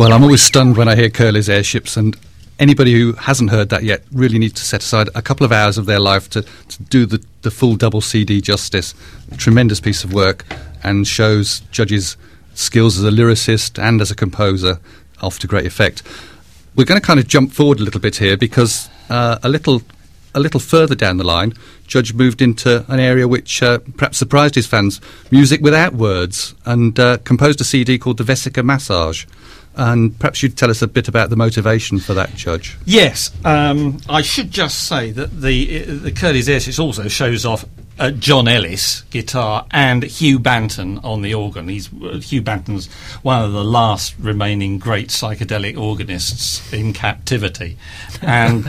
Well, I'm always stunned when I hear Curly's Airships, and anybody who hasn't heard that yet really needs to set aside a couple of hours of their life to do the full double CD justice. Tremendous piece of work, and shows Judge's skills as a lyricist and as a composer off to great effect. We're going to kind of jump forward a little bit here, because a little further down the line, Judge moved into an area which perhaps surprised his fans, music without words, and composed a CD called The Vesica Massage. And perhaps you'd tell us a bit about the motivation for that, Judge. Yes, I should just say that the Curly's Airships also shows off John Ellis guitar and Hugh Banton on the organ. Hugh Banton's one of the last remaining great psychedelic organists in captivity, and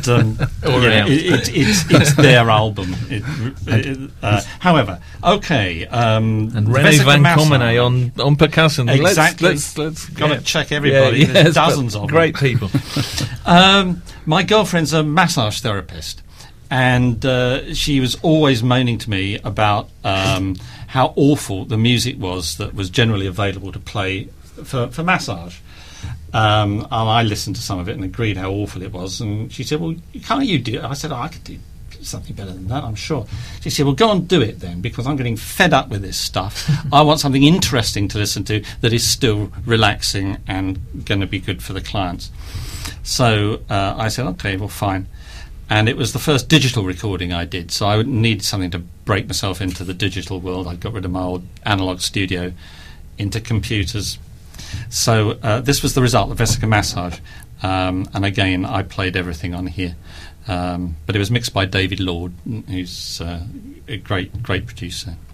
it's their album. However, okay, and René van Commenay on percussion. Exactly. Let's got to check everybody. There's dozens of them. Great people. My girlfriend's a massage therapist. And she was always moaning to me about how awful the music was that was generally available to play for massage. And I listened to some of it and agreed how awful it was. And she said, well, can't you do it? I said, I could do something better than that, I'm sure. She said, well, go and do it then, because I'm getting fed up with this stuff. I want something interesting to listen to that is still relaxing and going to be good for the clients. So I said, okay, well, fine. And it was the first digital recording I did, so I would need something to break myself into the digital world. I got rid of my old analog studio into computers. So this was the result, the Vesica Massage. And again, I played everything on here. But it was mixed by David Lord, who's a great producer.